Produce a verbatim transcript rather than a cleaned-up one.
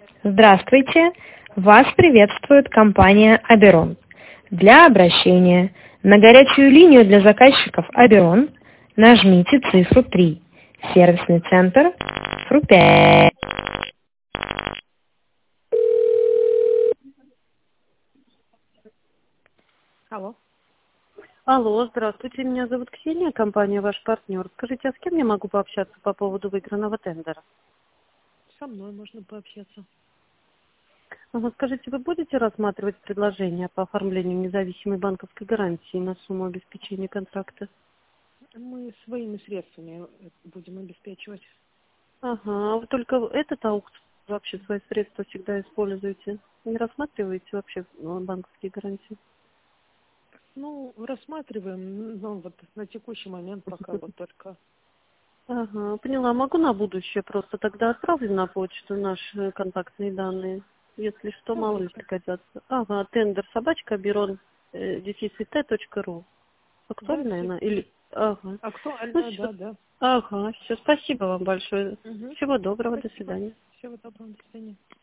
Здравствуйте! Вас приветствует компания Аберон. Для обращения на горячую линию для заказчиков Аберон нажмите цифру три. Сервисный центр цифру пять. Алло. Алло, здравствуйте, меня зовут Ксения, компания «Ваш партнер». Скажите, а с кем я могу пообщаться по поводу выигранного тендера? Со мной можно пообщаться. Ага, скажите, вы будете рассматривать предложение по оформлению независимой банковской гарантии на сумму обеспечения контракта? Мы своими средствами будем обеспечивать. Ага, а вы только этот аукцион вообще свои средства всегда используете? Не рассматриваете вообще ну, банковские гарантии? Ну, рассматриваем, но вот на текущий момент пока вот только. Ага, поняла. Могу на будущее просто тогда отправлю на почту наши контактные данные. Если что, мало ли Давайте. пригодятся. Ага, тендер собачка берон точка ру. Да, Актуальная все. она? Или... Ага. Ну, Актуально, все. да, да. Ага, все. Спасибо вам большое. Угу. Всего доброго. До Спасибо. свидания. Всего доброго, до свидания.